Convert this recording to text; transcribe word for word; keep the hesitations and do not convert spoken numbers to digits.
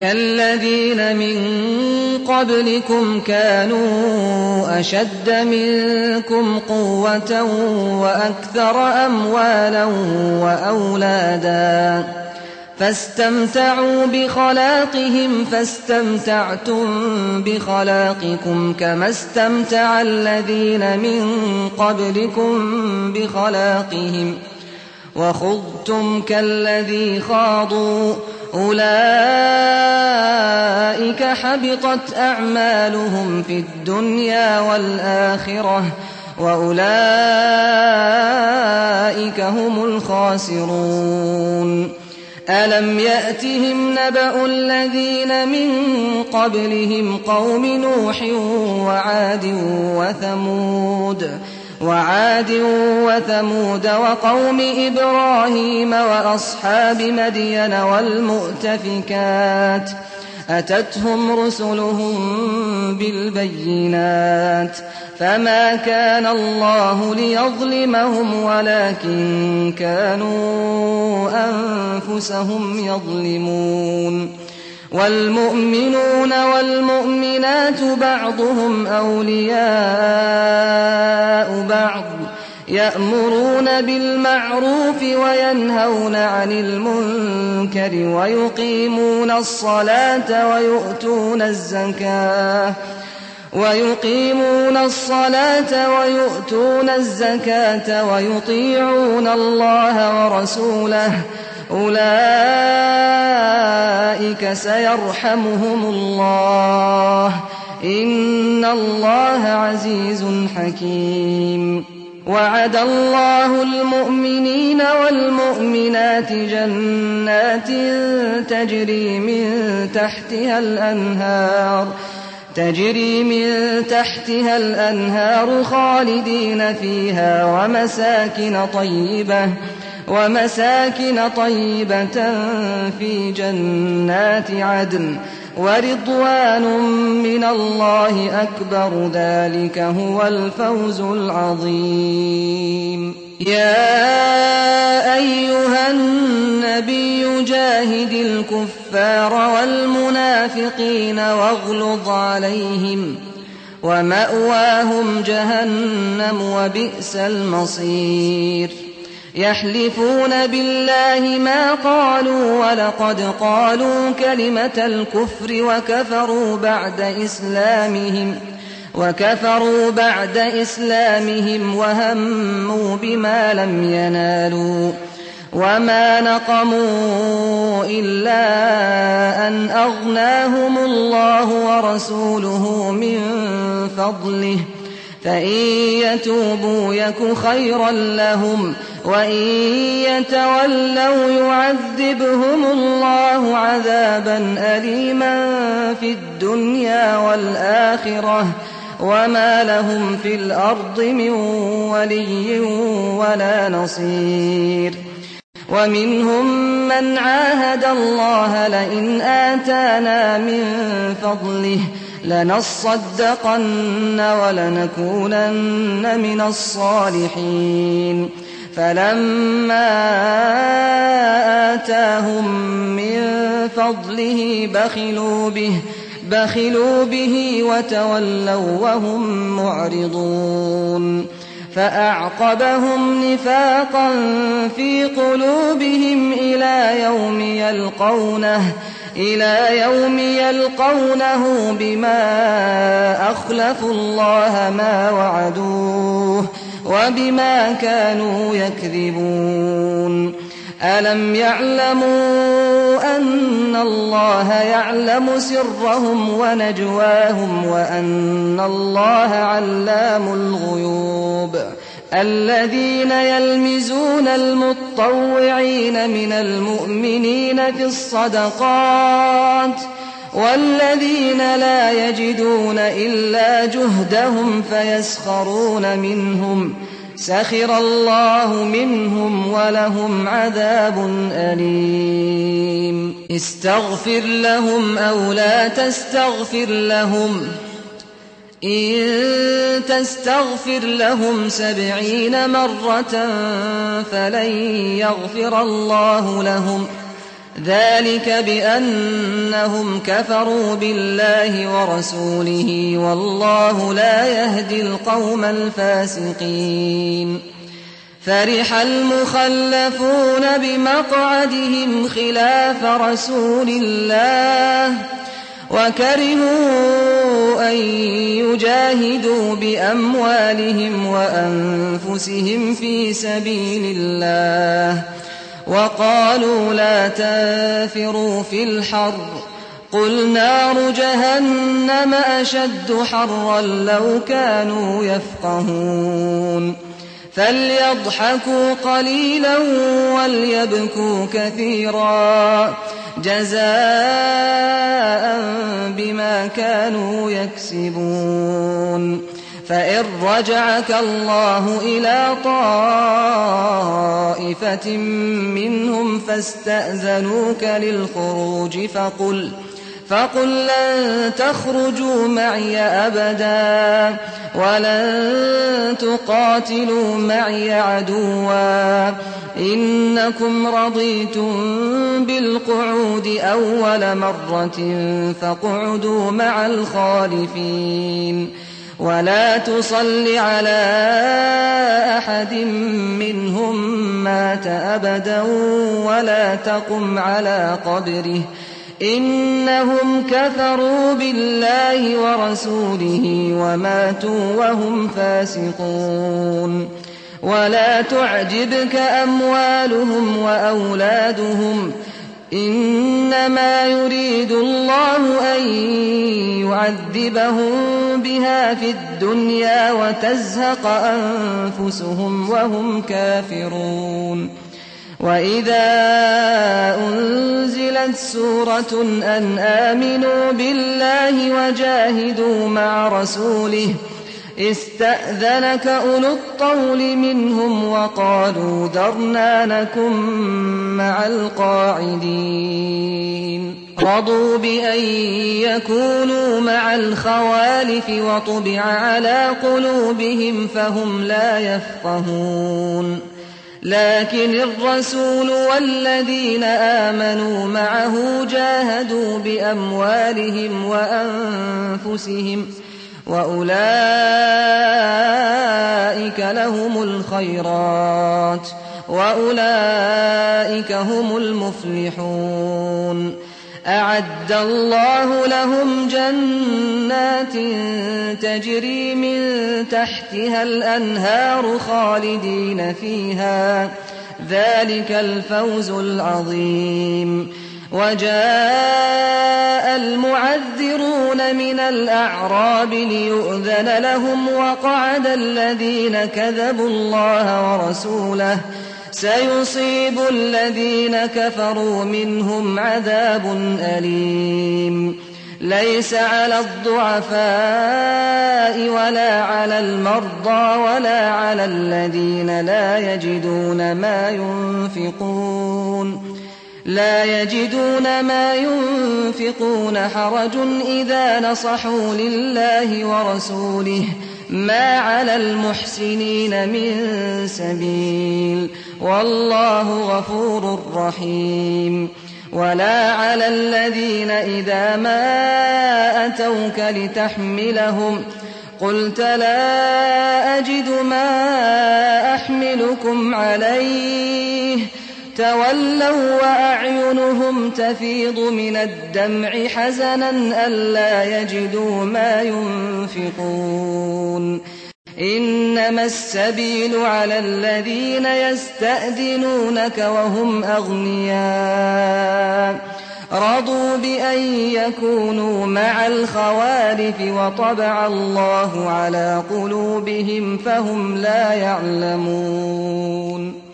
الذين من قبلكم كانوا أشد منكم قوة وأكثر أموالا وأولادا فاستمتعوا بخلاقهم فاستمتعتم بخلاقكم كما استمتع الذين من قبلكم بخلاقهم وخضتم كالذي خاضوا أولئك حبطت أعمالهم في الدنيا والآخرة وأولئك هم الخاسرون ألم يأتهم نبأ الذين من قبلهم قوم نوح وعاد وثمود وعاد وثمود وقوم إبراهيم وأصحاب مدين والمؤتفكات أتتهم رسلهم بالبينات فما كان الله ليظلمهم ولكن كانوا أنفسهم يظلمون والمؤمنون والمؤمنات بعضهم أولياء بعض يأمرون بالمعروف وينهون عن المنكر ويقيمون الصلاة ويؤتون الزكاة ويقيمون الصلاة ويؤتون الزكاة ويطيعون الله ورسوله أولئك سيرحمهم الله إن الله عزيز حكيم وعد الله المؤمنين والمؤمنات جنات تجري من تحتها الأنهار تجري من تحتها الأنهار خالدين فيها ومساكن طيبة ومساكن طيبة في جنات عدن ورضوان من الله أكبر ذلك هو الفوز العظيم يا أيها النبي جاهد الكفار والمنافقين واغلظ عليهم ومأواهم جهنم وبئس المصير يحلفون بالله ما قالوا ولقد قالوا كلمة الكفر وكفروا بعد إسلامهم وكفروا بعد إسلامهم وهموا بما لم ينالوا وما نقموا إلا أن أغناهم الله ورسوله من فضله فإن يتوبوا يك خيرا لهم وإن يتولوا يعذبهم الله عذابا أليما في الدنيا والآخرة وما لهم في الأرض من ولي ولا نصير ومنهم من عاهد الله لئن آتانا من فضله لنصدقن ولنكونن من الصالحين فلما آتاهم من فضله بخلوا به بخلوا به وتولوا وهم معرضون فأعقبهم نفاقا في قلوبهم إلى يوم يلقونه إلى يوم يلقونه بما أخلفوا الله ما وعدوه وبما كانوا يكذبون ألم يعلموا أن الله يعلم سرهم ونجواهم وأن الله علام الغيوب الذين يلمزون المتطوعين من المؤمنين في الصدقات والذين لا يجدون إلا جهدهم فيسخرون منهم سخر الله منهم ولهم عذاب أليم استغفر لهم أو لا تستغفر لهم إن تستغفر لهم سبعين مرة فلن يغفر الله لهم ذلك بأنهم كفروا بالله ورسوله والله لا يهدي القوم الفاسقين. فرح المخلفون بمقعدهم خلاف رسول الله وكرهوا أن يجاهدوا بأموالهم وأنفسهم في سبيل الله وقالوا لا تنفروا في الحر قل نار جهنم أشد حرا لو كانوا يفقهون. فليضحكوا قليلا وليبكوا كثيرا جزاء بما كانوا يكسبون. فإن رجعك الله إلى طائفة منهم فاستأذنوك للخروج فقل فقل لن تخرجوا معي أبدا ولن تقاتلوا معي عدوا إنكم رضيتم بالقعود أول مرة فاقعدوا مع الخالفين ولا تصل على أحد منهم مات أبدا ولا تقم على قبره إنهم كفروا بالله ورسوله وماتوا وهم فاسقون. ولا تعجبك أموالهم وأولادهم إنما يريد الله أن يعذبهم بها في الدنيا وتزهق أنفسهم وهم كافرون. وإذا أنزلت سورة أن آمنوا بالله وجاهدوا مع رسوله استأذنك أولو الطول منهم وقالوا ذرنا نكن مع القاعدين رضوا بأن يكونوا مع الخوالف وطبع على قلوبهم فهم لا يفقهون. لكن الرسول والذين آمنوا معه جاهدوا بأموالهم وأنفسهم وأولئك لهم الخيرات وأولئك هم المفلحون. أعد الله لهم جنات تجري من تحتها الأنهار خالدين فيها ذلك الفوز العظيم. وجاء المعذرون من الأعراب ليؤذن لهم وقعد الذين كذبوا الله ورسوله سيصيب الذين كفروا منهم عذاب أليم. ليس على الضعفاء ولا على المرضى ولا على الذين لا يجدون ما ينفقون لا يجدون ما ينفقون حرج إذا نصحوا لله ورسوله ما على المحسنين من سبيل والله غفور رحيم. ولا على الذين إذا ما أتوك لتحملهم قلت لا أجد ما أحملكم عليه تولوا وأعينهم تفيض من الدمع حزنا ألا يجدوا ما ينفقون. إنما السبيل على الذين يستأذنونك وهم أغنياء رضوا بأن يكونوا مع الخوالف وطبع الله على قلوبهم فهم لا يعلمون.